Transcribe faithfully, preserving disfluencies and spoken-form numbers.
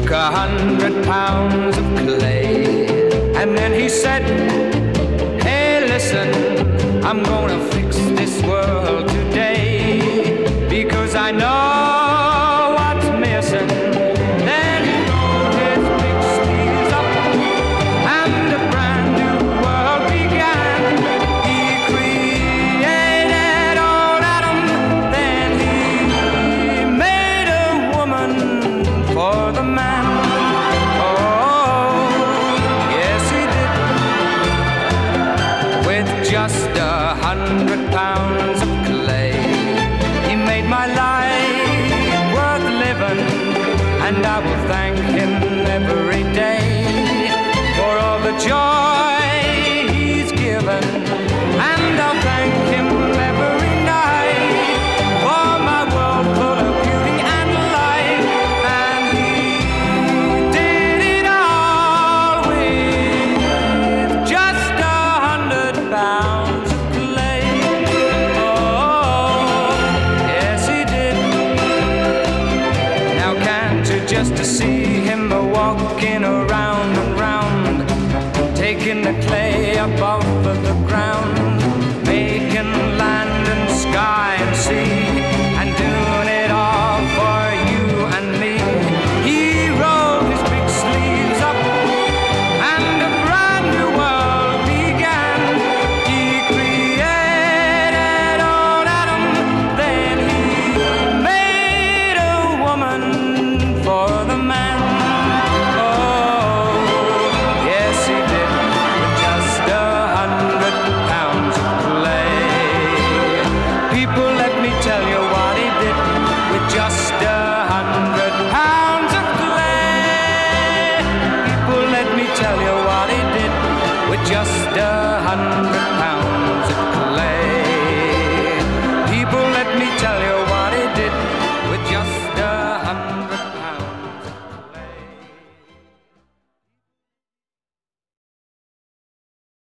took a hundred pounds of clay, and then he said, hey, listen, I'm gonna fix this world today, because I know what's missing. Then he rolled his big sleeves up, and a brand new world began. He created old Adam, then he made a woman for the man. Oh, yes he did. With just a hundred pounds of clay, he made my life worth living, and I will thank him every day for all the joy he's given, and I'll thank him every night for my world full of beauty and light. And he did it all with just a hundred pounds of clay. Oh, yes he did. Now can't you just see him walking around and round, taking the clay up off of the ground, making land and sky and sea, and doing it all for you and me. He rolled his big sleeves up, and a brand new world began. He created old Adam, then he made a woman for the man. Oh, yes he did, with just a hundred pounds of clay. People, let me tell you what he did with just a hundred pounds of clay. People, let me tell you what he did with just a hundred pounds.